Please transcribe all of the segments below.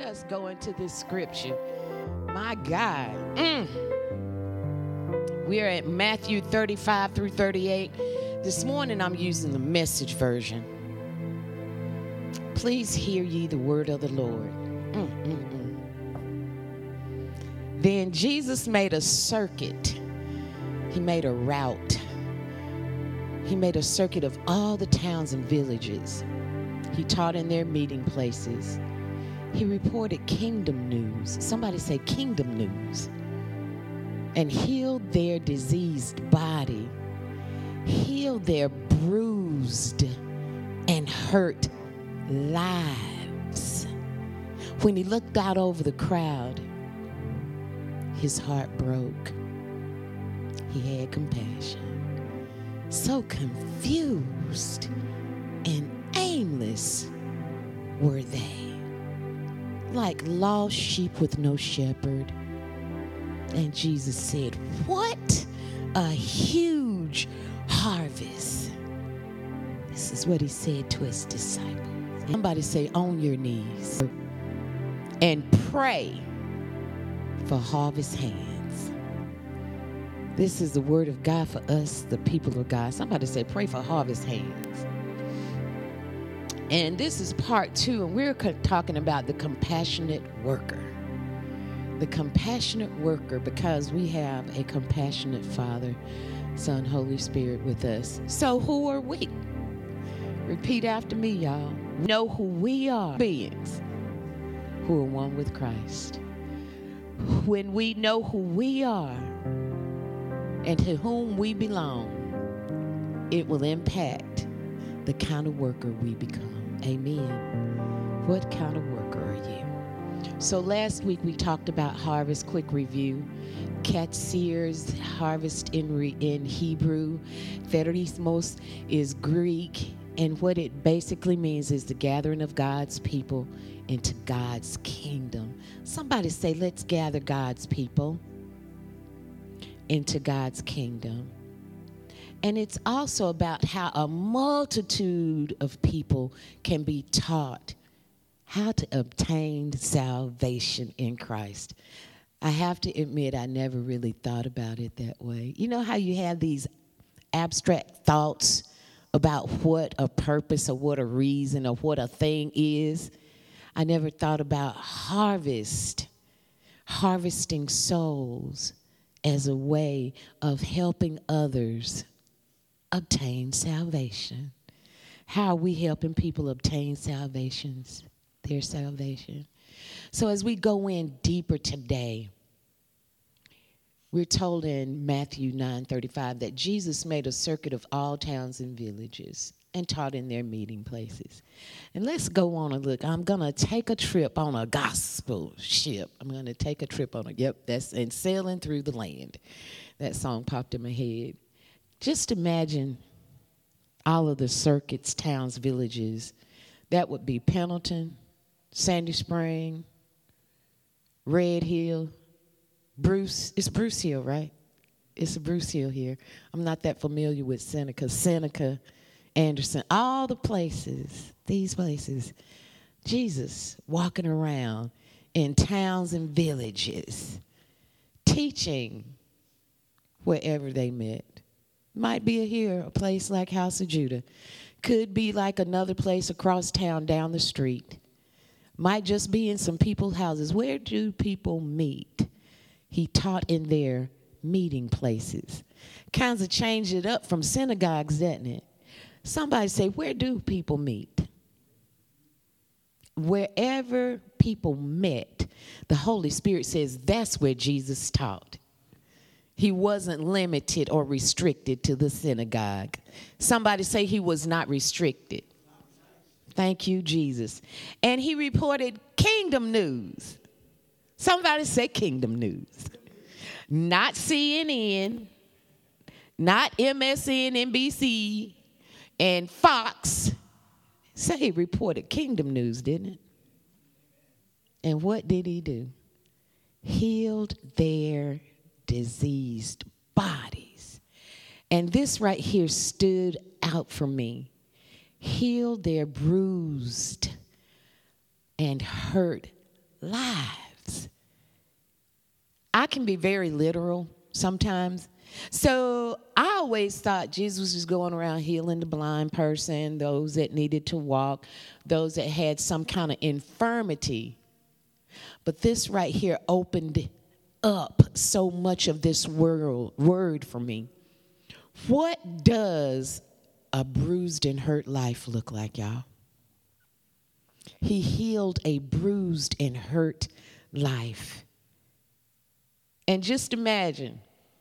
us go into this scripture. My God. We're at Matthew 35 through 38. This morning I'm using the Message version. Please hear ye the word of the Lord. Then Jesus made a circuit. He made a route. He made a circuit of all the towns and villages. He taught in their meeting places. He reported kingdom news. Somebody say kingdom news. And healed their diseased body. Healed their bruised and hurt lives. When he looked out over the crowd, his heart broke. He had compassion. So confused and aimless were they, like lost sheep with no shepherd. And Jesus said, what a huge harvest. This is what he said to his disciples. Somebody say, on your knees and pray for harvest hands. This is the word of God for us, the people of God. Somebody say, pray for harvest hands. And this is part 2, and we're talking about the compassionate worker. The compassionate worker, because we have a compassionate Father, Son, Holy Spirit with us. So who are we? Repeat after me, y'all. Know who we are. Beings who are one with Christ. When we know who we are and to whom we belong, it will impact the kind of worker we become. Amen. What kind of worker are you? So last week we talked about harvest. Quick review. Katsirs, harvest in Hebrew. Therismos is Greek. And what it basically means is the gathering of God's people into God's kingdom. Somebody say, let's gather God's people into God's kingdom. And it's also about how a multitude of people can be taught how to obtain salvation in Christ. I have to admit, I never really thought about it that way. You know how you have these abstract thoughts about what a purpose or what a reason or what a thing is? I never thought about harvesting souls as a way of helping others obtain salvation. How are we helping people obtain their salvation? So as we go in deeper today, we're told in Matthew 9:35 that Jesus made a circuit of all towns and villages and taught in their meeting places. And let's go on a look. I'm going to take a trip on a gospel ship. I'm going to take a trip on and sailing through the land. That song popped in my head. Just imagine all of the circuits, towns, villages. That would be Pendleton, Sandy Spring, Red Hill, Bruce. It's Bruce Hill, right? It's a Bruce Hill here. I'm not that familiar with Seneca, Anderson, all the places, these places. Jesus walking around in towns and villages, teaching wherever they met. Might be a place like House of Judah. Could be like another place across town down the street. Might just be in some people's houses. Where do people meet? He taught in their meeting places. Kinds of changed it up from synagogues, doesn't it? Somebody say, where do people meet? Wherever people met, the Holy Spirit says that's where Jesus taught. He wasn't limited or restricted to the synagogue. Somebody say he was not restricted. Thank you, Jesus. And he reported kingdom news. Somebody say kingdom news. Not CNN, not MSN, NBC, and Fox. Say he reported kingdom news, didn't it? And what did he do? Healed their diseased bodies. And this right here stood out for me. Healed their bruised and hurt lives. I can be very literal sometimes. So I always thought Jesus was going around healing the blind person, those that needed to walk, those that had some kind of infirmity. But this right here opened up so much of this word for me. What does a bruised and hurt life look like, y'all? He healed a bruised and hurt life. And just imagine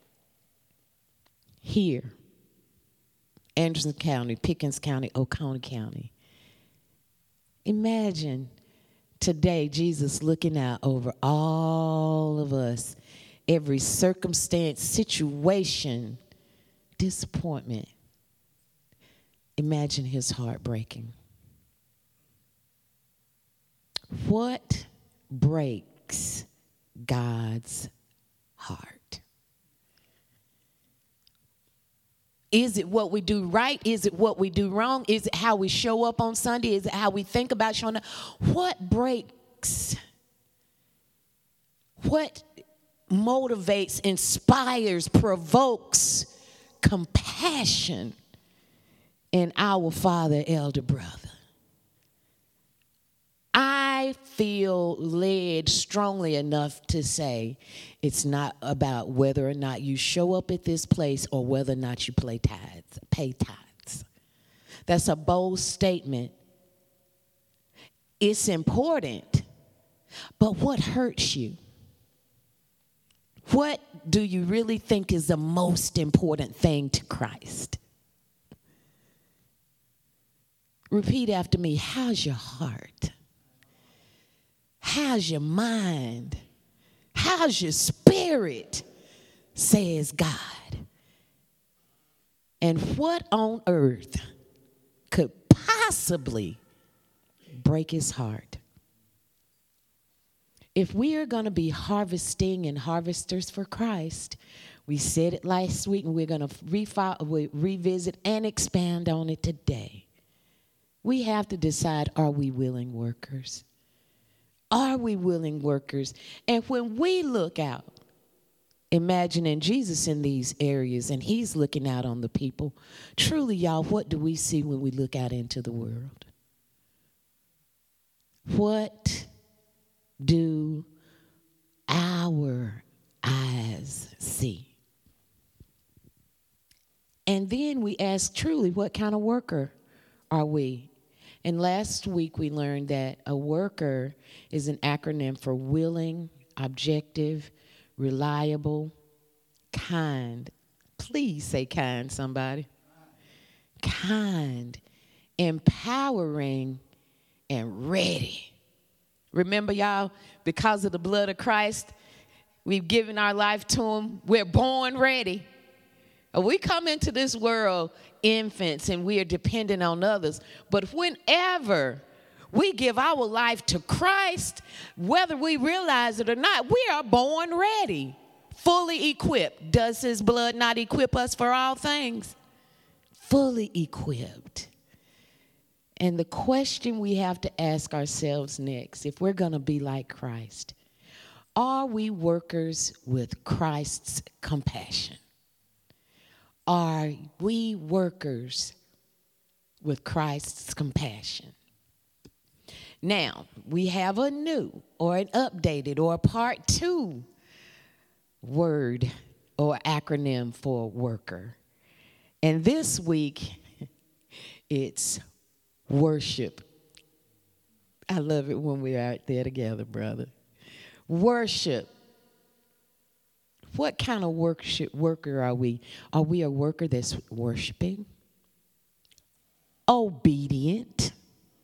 here, Anderson County, Pickens County, Oconee County. Imagine today Jesus looking out over all of us, every circumstance, situation, disappointment. Imagine his heart breaking. What breaks God's heart? Is it what we do right? Is it what we do wrong? Is it how we show up on Sunday? Is it how we think about showing up? What breaks? What motivates, inspires, provokes compassion in our father, elder brother? I feel led strongly enough to say it's not about whether or not you show up at this place or whether or not you pay tithes. That's a bold statement. It's important, but what hurts you? What do you really think is the most important thing to Christ? Repeat after me. How's your heart? How's your mind? How's your spirit? Says God. And what on earth could possibly break his heart? If we are going to be harvesting and harvesters for Christ, we said it last week and we're going to revisit and expand on it today. We have to decide, are we willing workers? Are we willing workers? And when we look out, imagining Jesus in these areas and he's looking out on the people, truly, y'all, what do we see when we look out into the world? What do our eyes see? And then we ask, truly, what kind of worker are we? And last week we learned that a worker is an acronym for willing, objective, reliable, kind. Please say kind, somebody. Kind, empowering, and ready. Remember, y'all, because of the blood of Christ, we've given our life to him. We're born ready. We come into this world infants and we are dependent on others. But whenever we give our life to Christ, whether we realize it or not, we are born ready, fully equipped. Does his blood not equip us for all things? Fully equipped. And the question we have to ask ourselves next, if we're going to be like Christ, are we workers with Christ's compassion? Are we workers with Christ's compassion? Now, we have a new or an updated or a part 2 word or acronym for worker. And this week, it's worship. I love it when we're out there together, brother. Worship. What kind of worker are we? Are we a worker that's worshiping, obedient,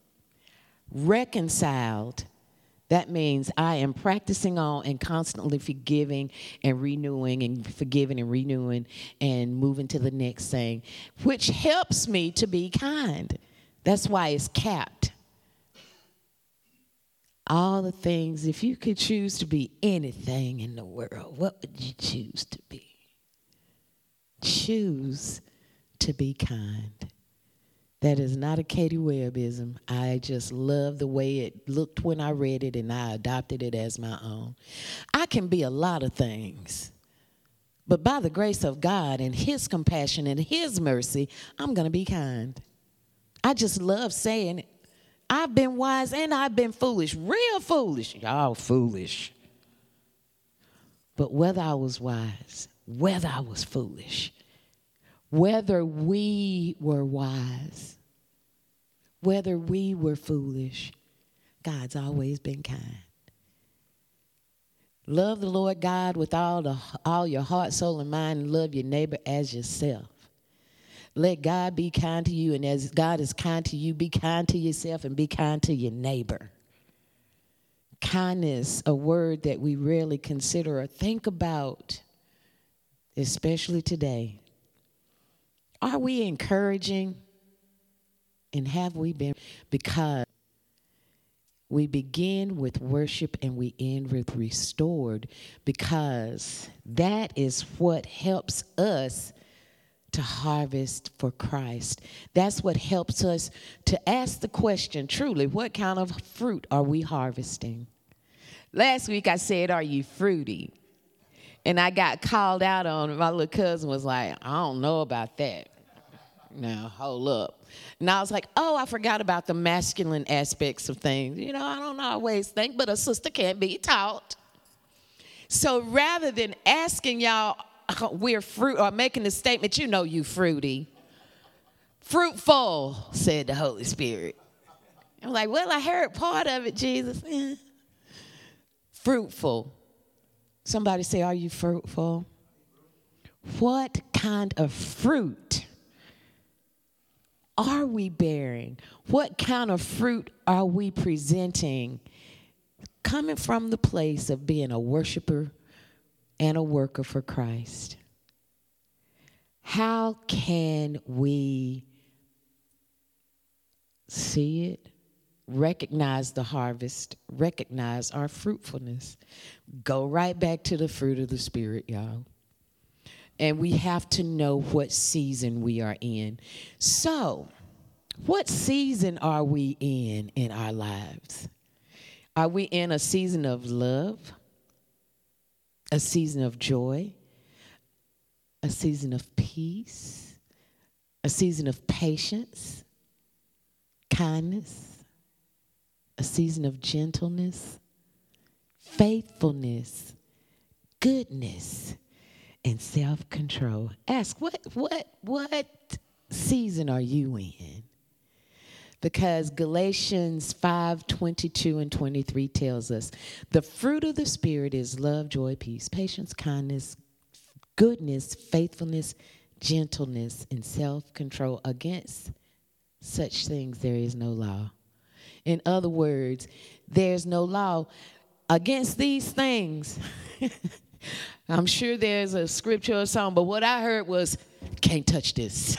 reconciled? That means I am practicing on and constantly forgiving and renewing and forgiving and renewing and moving to the next thing, which helps me to be kind. That's why it's capped. All the things, if you could choose to be anything in the world, what would you choose to be? Choose to be kind. That is not a Katie Webbism. I just love the way it looked when I read it, and I adopted it as my own. I can be a lot of things, but by the grace of God and his compassion and his mercy, I'm going to be kind. I just love saying it. I've been wise and I've been foolish, real foolish. Y'all foolish. But whether I was wise, whether I was foolish, whether we were wise, whether we were foolish, God's always been kind. Love the Lord God with all your heart, soul, and mind, and love your neighbor as yourself. Let God be kind to you, and as God is kind to you, be kind to yourself and be kind to your neighbor. Kindness, a word that we rarely consider or think about, especially today. Are we encouraging? And have we been? Because we begin with worship and we end with restored, because that is what helps us to harvest for Christ. That's what helps us to ask the question, truly, what kind of fruit are we harvesting? Last week I said, are you fruity? And I got called out on it. My little cousin was like, I don't know about that. Now, hold up. And I was like, oh, I forgot about the masculine aspects of things. You know, I don't always think, but a sister can't be taught. So rather than asking y'all, we're fruit, or making the statement, you know you fruity. Fruitful, said the Holy Spirit. I'm like, well, I heard part of it, Jesus. Fruitful. Somebody say, are you fruitful? What kind of fruit are we bearing? What kind of fruit are we presenting? Coming from the place of being a worshiper and a worker for Christ. How can we see it, recognize the harvest, recognize our fruitfulness? Go right back to the fruit of the Spirit, y'all. And we have to know what season we are in. So, what season are we in our lives? Are we in a season of love? A season of joy? A season of peace? A season of patience? Kindness? A season of gentleness? Faithfulness? Goodness? And self-control. Ask, what season are you in? Because Galatians 5:22 and 23 tells us the fruit of the Spirit is love, joy, peace, patience, kindness, goodness, faithfulness, gentleness, and self-control. Against such things there is no law. In other words, there's no law against these things. I'm sure there's a scripture or something, but what I heard was, can't touch this.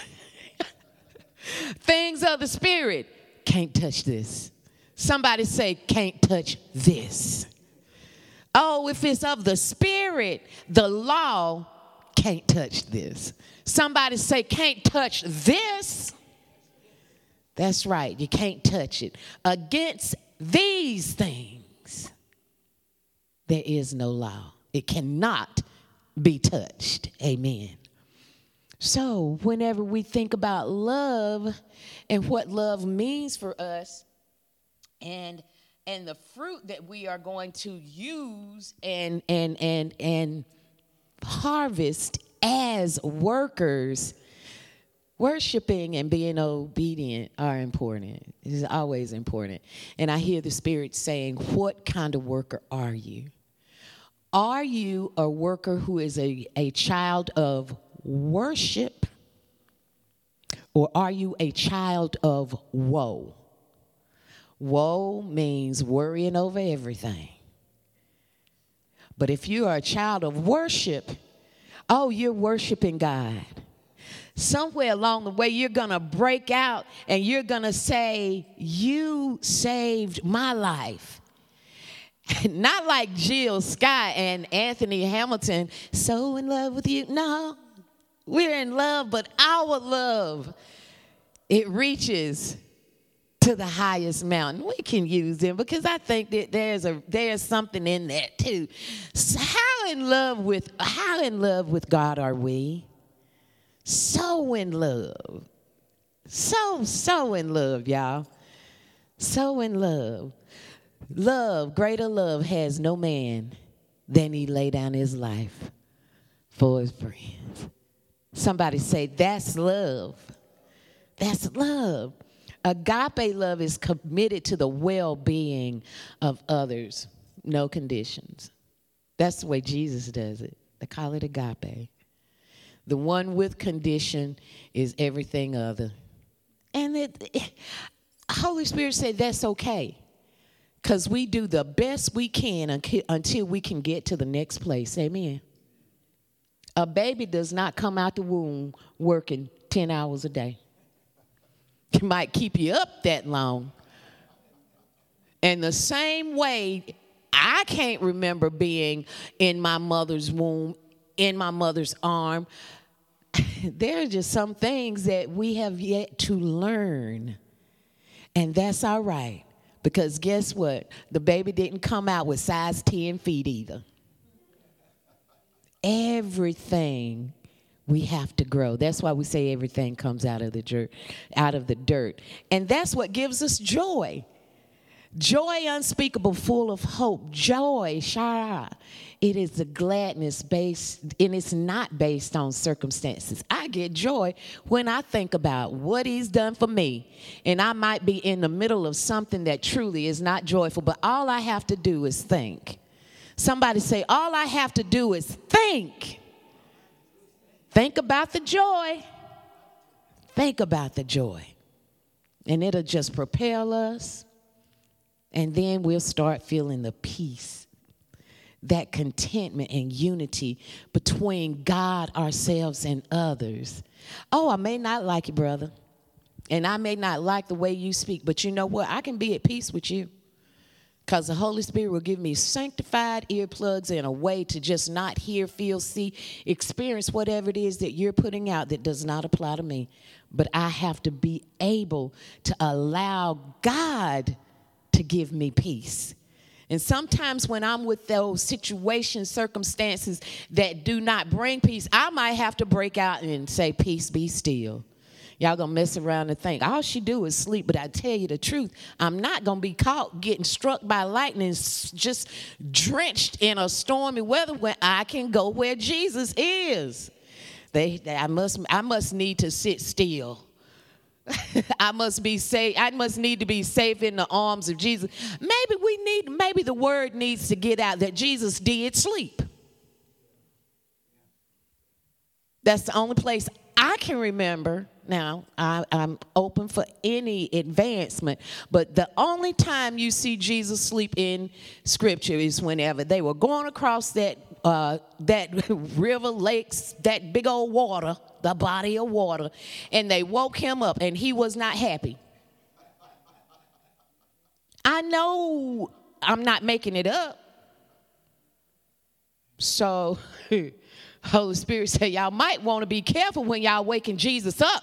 Things of the Spirit, can't touch this. Somebody say, can't touch this. Oh, if it's of the Spirit, the law, can't touch this. Somebody say, can't touch this. That's right, you can't touch it. Against these things, there is no law. It cannot be touched. Amen. So whenever we think about love and what love means for us and the fruit that we are going to use and harvest as workers, worshiping and being obedient are important. It is always important. And I hear the Spirit saying, what kind of worker are you? Are you a worker who is a child of worship, or are you a child of woe? Woe means worrying over everything. But if you are a child of worship, oh, you're worshiping God. Somewhere along the way, you're going to break out and you're going to say, you saved my life. Not like Jill Scott and Anthony Hamilton, so in love with you. No, we're in love, but our love It reaches to the highest mountain. We can use them because I think that there's something in that too. So how in love with God are we? So in love. So in love, y'all. So in love. Love, greater love has no man than he lay down his life for his friends. Somebody say, that's love. That's love. Agape love is committed to the well-being of others, no conditions. That's the way Jesus does it. They call it agape. The one with condition is everything other. And Holy Spirit said that's okay, because we do the best we can until we can get to the next place. Amen. A baby does not come out the womb working 10 hours a day. It might keep you up that long. And the same way, I can't remember being in my mother's womb, in my mother's arm. There are just some things that we have yet to learn. And that's all right. Because guess what? The baby didn't come out with size 10 feet either. Everything we have to grow. That's why we say everything comes out of the dirt. And that's what gives us joy. Joy unspeakable, full of hope. Joy, shara. It is a gladness based, and it's not based on circumstances. I get joy when I think about what he's done for me. And I might be in the middle of something that truly is not joyful, but all I have to do is think. Somebody say, all I have to do is think. Think about the joy. Think about the joy. And it'll just propel us. And then we'll start feeling the peace, that contentment and unity between God, ourselves, and others. Oh, I may not like you, brother. And I may not like the way you speak. But you know what? I can be at peace with you. Because the Holy Spirit will give me sanctified earplugs and a way to just not hear, feel, see, experience whatever it is that you're putting out that does not apply to me. But I have to be able to allow God to give me peace. And sometimes when I'm with those situations, circumstances that do not bring peace, I might have to break out and say, peace, be still. Y'all gonna mess around and think all she do is sleep. But I tell you the truth, I'm not gonna be caught getting struck by lightning, just drenched in a stormy weather when I can go where Jesus is. I must need to sit still. I must need to be safe in the arms of Jesus. Maybe the word needs to get out that Jesus did sleep. That's the only place I can remember. Now, I'm open for any advancement, but the only time you see Jesus sleep in Scripture is whenever they were going across that river, lakes, that big old water, the body of water, and they woke him up, and he was not happy. I know I'm not making it up. So, Holy Spirit said, y'all might want to be careful when y'all waking Jesus up.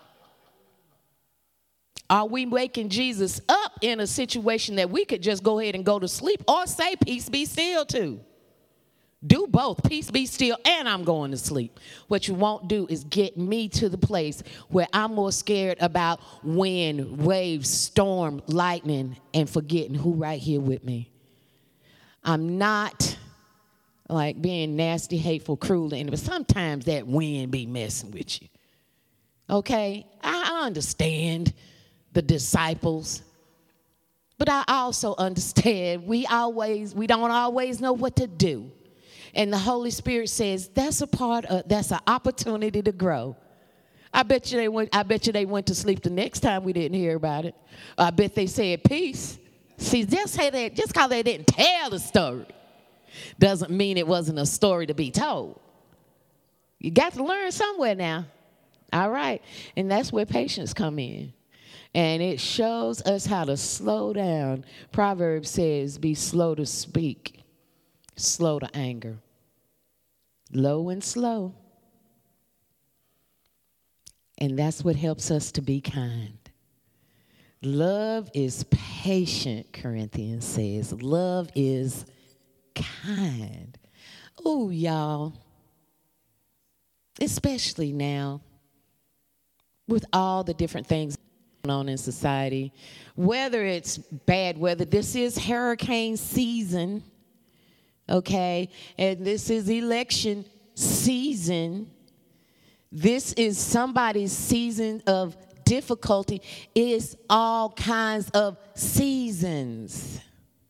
Are we waking Jesus up in a situation that we could just go ahead and go to sleep, or say, peace be still too? Do both, peace be still, and I'm going to sleep. What you won't do is get me to the place where I'm more scared about wind, waves, storm, lightning, and forgetting who right here with me. I'm not like being nasty, hateful, cruel, but sometimes that wind be messing with you. Okay? I understand the disciples, but I also understand we don't always know what to do. And the Holy Spirit says that's an opportunity to grow. I bet you they went to sleep the next time we didn't hear about it. I bet they said peace. See, just because they didn't tell the story doesn't mean it wasn't a story to be told. You got to learn somewhere now. All right. And that's where patience come in. And it shows us how to slow down. Proverbs says, be slow to speak, slow to anger. Low and slow. And that's what helps us to be kind. Love is patient, Corinthians says. Love is kind. Oh, y'all, especially now with all the different things going on in society, whether it's bad weather, this is hurricane season, okay, and this is election season. This is somebody's season of difficulty. It's all kinds of seasons.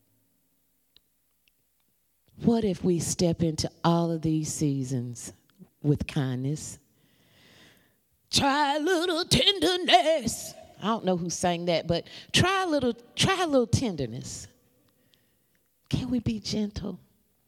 What if we step into all of these seasons with kindness? Try a little tenderness. I don't know who sang that, but try a little tenderness. Can we be gentle?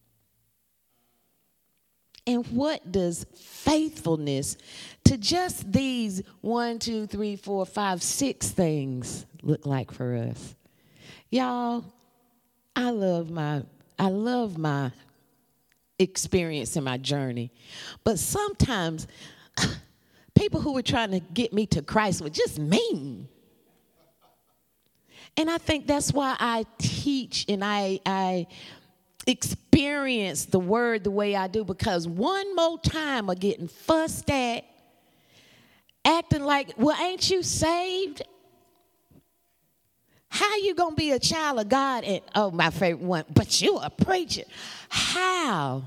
And what does faithfulness to just these 1, 2, 3, 4, 5, 6 things look like for us? Y'all, I love my experience and my journey. But sometimes people who were trying to get me to Christ were just mean. And I think that's why I teach and I experience the word the way I do, because one more time of getting fussed at, acting like, well, ain't you saved? How you going to be a child of God? And, oh, my favorite one, but you a preacher. How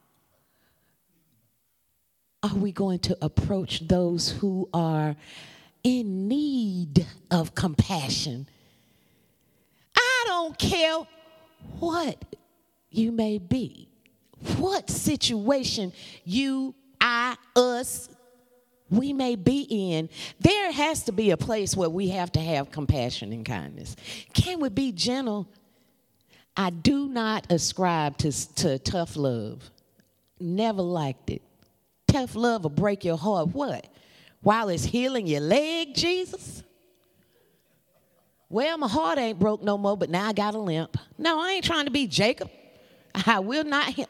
are we going to approach those who are in need of compassion? I don't care what you may be, what situation you, I, us, we may be in. There has to be a place where we have to have compassion and kindness. Can we be gentle? I do not ascribe to tough love. Never liked it. Tough love will break your heart. What? While it's healing your leg, Jesus? Well, my heart ain't broke no more, but now I got a limp. No, I ain't trying to be Jacob. I will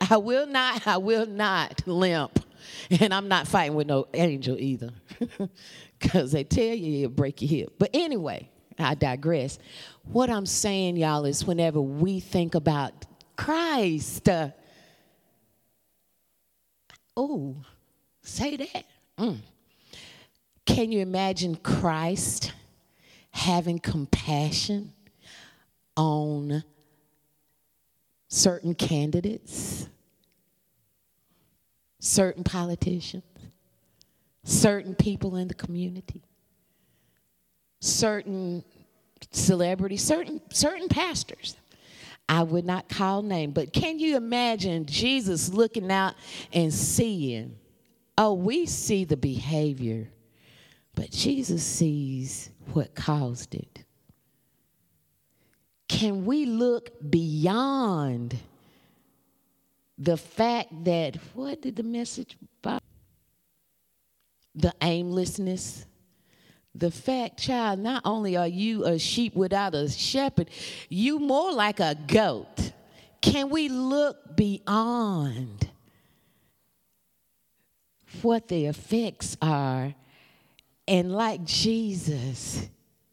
not limp. And I'm not fighting with no angel either. Because they tell you you'll break your hip. But anyway, I digress. What I'm saying, y'all, is whenever we think about Christ, say that. Can you imagine Christ having compassion on certain candidates, certain politicians, certain people in the community, certain celebrities, certain pastors? I would not call name, but can you imagine Jesus looking out and seeing, we see the behavior, but Jesus sees what caused it. Can we look beyond the fact that, what did the message about? The aimlessness. The fact, child, not only are you a sheep without a shepherd, you more like a goat. Can we look beyond what the effects are, and like Jesus,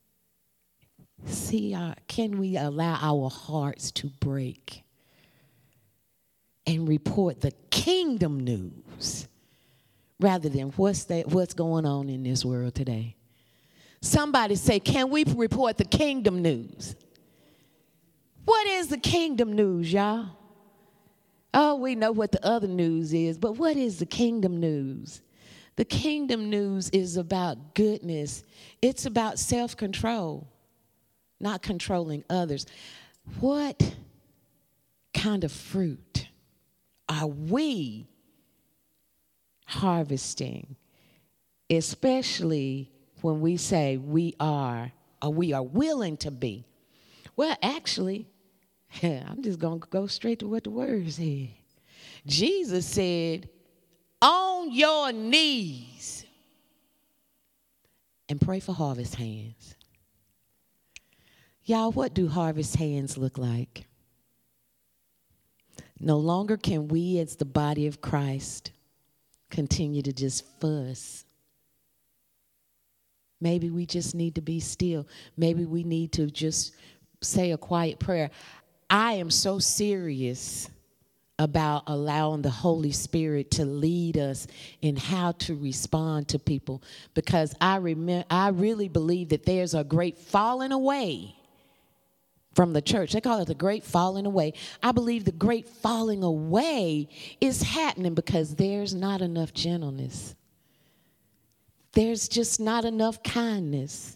can we allow our hearts to break and report the kingdom news rather than what's going on in this world today? Somebody say, can we report the kingdom news? What is the kingdom news, y'all? Oh, we know what the other news is, but what is the kingdom news? The kingdom news is about goodness. It's about self-control, not controlling others. What kind of fruit are we harvesting, especially when we say we are, or we are willing to be? Well, actually, I'm just going to go straight to what the word said. Jesus said, on your knees and pray for harvest hands. Y'all, what do harvest hands look like? No longer can we as the body of Christ continue to just fuss Maybe we just need to be still. Maybe we need to just say a quiet prayer. I am so serious about allowing the Holy Spirit to lead us in how to respond to people, because I really believe that there's a great falling away from the church. They call it the great falling away. I believe the great falling away is happening because there's not enough gentleness. There's just not enough kindness.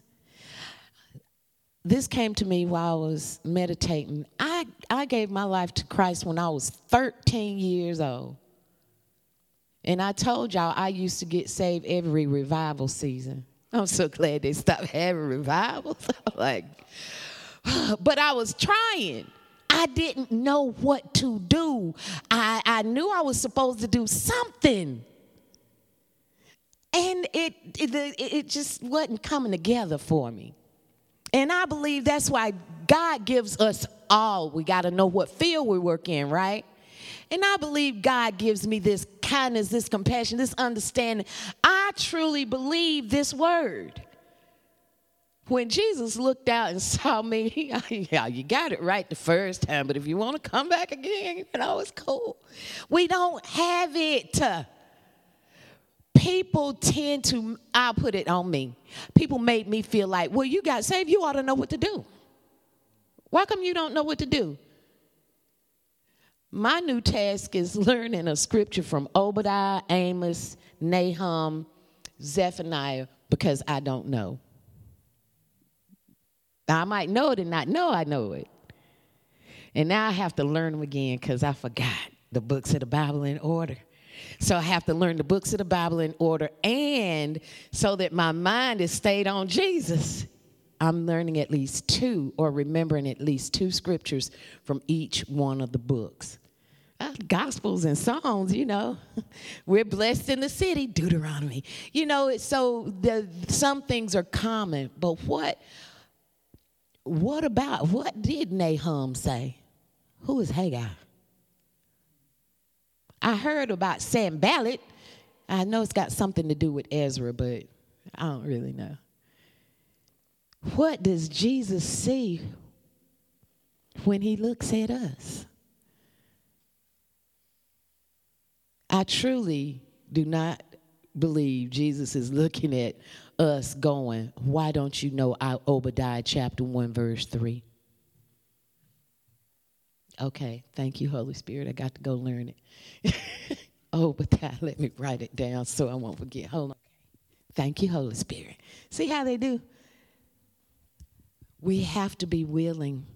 This came to me while I was meditating. I gave my life to Christ when I was 13 years old. And I told y'all I used to get saved every revival season. I'm so glad they stopped having revivals. But I was trying. I didn't know what to do. I knew I was supposed to do something. And it just wasn't coming together for me. And I believe that's why God gives us all. We got to know what field we work in, right? And I believe God gives me this kindness, this compassion, this understanding. I truly believe this word. When Jesus looked out and saw me, yeah, you got it right the first time, but if you want to come back again, it's cool. We don't have it. People tend to, I'll put it on me. People made me feel like, well, you got saved, you ought to know what to do. Why come you don't know what to do? My new task is learning a scripture from Obadiah, Amos, Nahum, Zephaniah, because I don't know. I might know it and not know I know it. And now I have to learn them again because I forgot the books of the Bible in order. So I have to learn the books of the Bible in order, and so that my mind is stayed on Jesus, I'm learning at least two, or remembering at least two scriptures from each one of the books. Gospels and songs, we're blessed in the city, Deuteronomy. So some things are common, but what did Nahum say? Who is Haggai? I heard about Sanballat. I know it's got something to do with Ezra, but I don't really know. What does Jesus see when he looks at us? I truly do not believe Jesus is looking at us going, why don't you know Obadiah chapter 1, verse 3? Okay, thank you, Holy Spirit. I got to go learn it. Obadiah, let me write it down so I won't forget. Hold on. Thank you, Holy Spirit. See how they do? We have to be willing.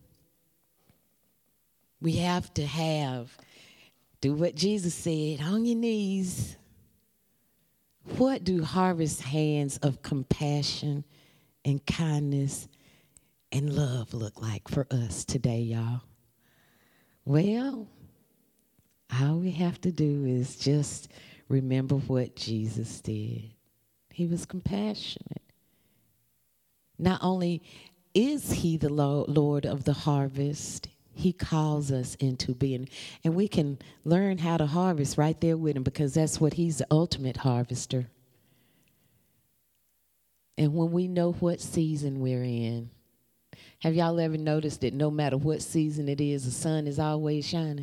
We have to do what Jesus said, on your knees. What do harvest hands of compassion and kindness and love look like for us today, y'all? Well, all we have to do is just remember what Jesus did. He was compassionate. Not only is he the Lord of the harvest, he calls us into being. And we can learn how to harvest right there with him, because that's what he's the ultimate harvester. And when we know what season we're in, have y'all ever noticed that no matter what season it is, the sun is always shining?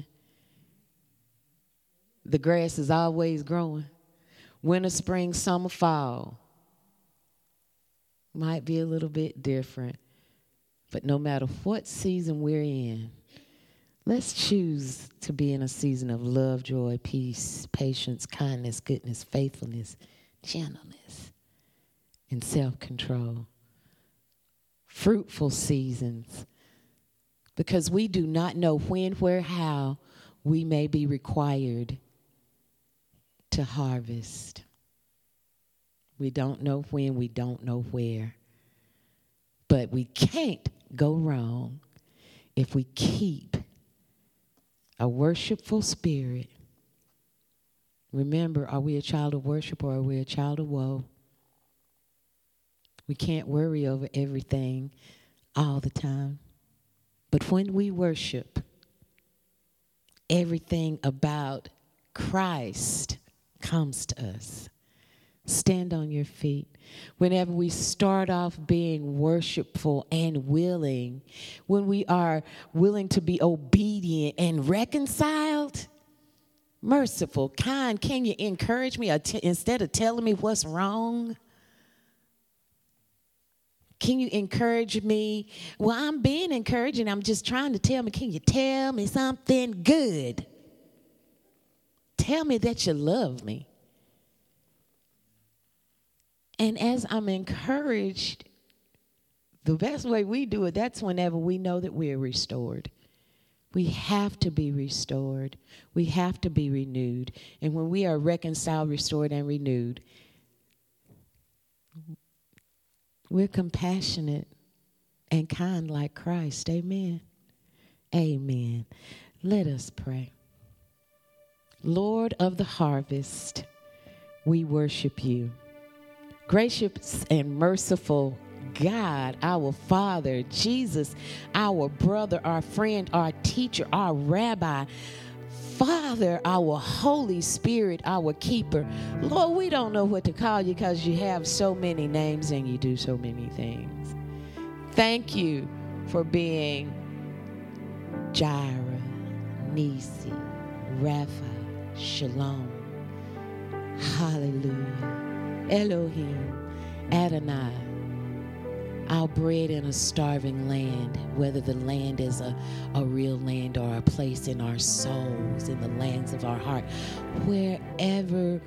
The grass is always growing. Winter, spring, summer, fall. Might be a little bit different. But no matter what season we're in, let's choose to be in a season of love, joy, peace, patience, kindness, goodness, faithfulness, gentleness, and self-control. Fruitful seasons, because we do not know when, where, how we may be required to harvest. We don't know when, we don't know where, but we can't go wrong if we keep a worshipful spirit. Remember, are we a child of worship or are we a child of woe? We can't worry over everything all the time. But when we worship, everything about Christ comes to us. Stand on your feet. Whenever we start off being worshipful and willing, when we are willing to be obedient and reconciled, merciful, kind, can you encourage me instead of telling me what's wrong? Can you encourage me? Well, I'm being encouraging. I'm just trying to tell me, can you tell me something good? Tell me that you love me. And as I'm encouraged, the best way we do it, that's whenever we know that we're restored. We have to be restored. We have to be renewed. And when we are reconciled, restored, and renewed, we're compassionate and kind like Christ. Amen. Amen. Let us pray. Lord of the harvest, we worship you. Gracious and merciful God, our Father, Jesus, our brother, our friend, our teacher, our rabbi, Father, our Holy Spirit, our keeper. Lord, we don't know what to call you because you have so many names and you do so many things. Thank you for being Jireh, Nisi, Rapha, Shalom. Hallelujah. Elohim, Adonai, our bread in a starving land, whether the land is a real land or a place in our souls, in the lands of our heart, wherever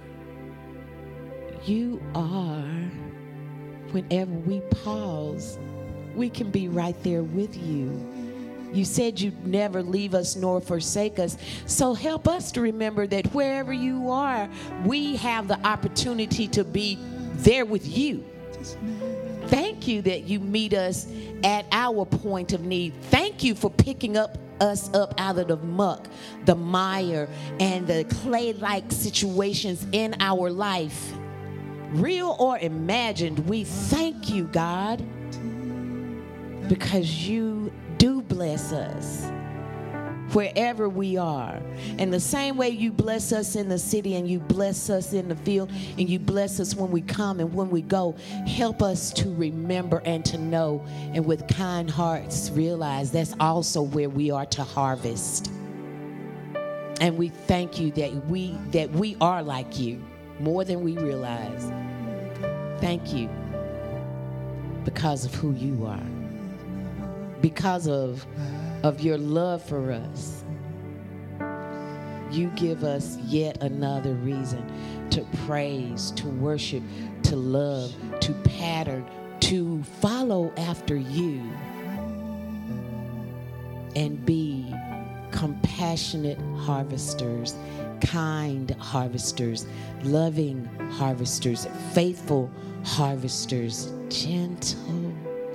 you are, whenever we pause, we can be right there with you. You said you'd never leave us nor forsake us. So help us to remember that wherever you are, we have the opportunity to be there with you. Thank you that you meet us at our point of need. Thank you for picking us up out of the muck, the mire, and the clay-like situations in our life. Real or imagined, we thank you, God, because you do bless us wherever we are. And the same way you bless us in the city and you bless us in the field and you bless us when we come and when we go, help us to remember and to know and with kind hearts realize that's also where we are to harvest. And we thank you that we are like you more than we realize. Thank you because of who you are. Because of your love for us, you give us yet another reason to praise, to worship, to love, to pattern, to follow after you and be compassionate harvesters, kind harvesters, loving harvesters, faithful harvesters, gentle,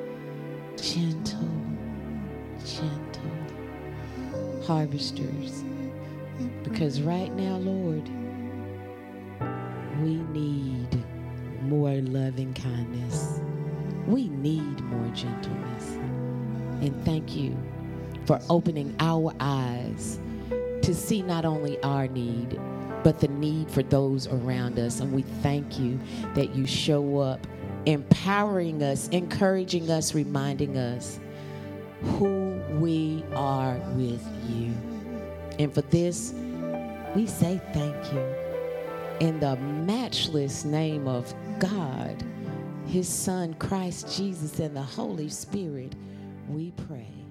harvesters. Because right now, Lord, we need more loving kindness. We need more gentleness. And thank you for opening our eyes to see not only our need, but the need for those around us. And we thank you that you show up, empowering us, encouraging us, reminding us who we are with you. And for this, we say thank you. In the matchless name of God, his Son, Christ Jesus, and the Holy Spirit, we pray.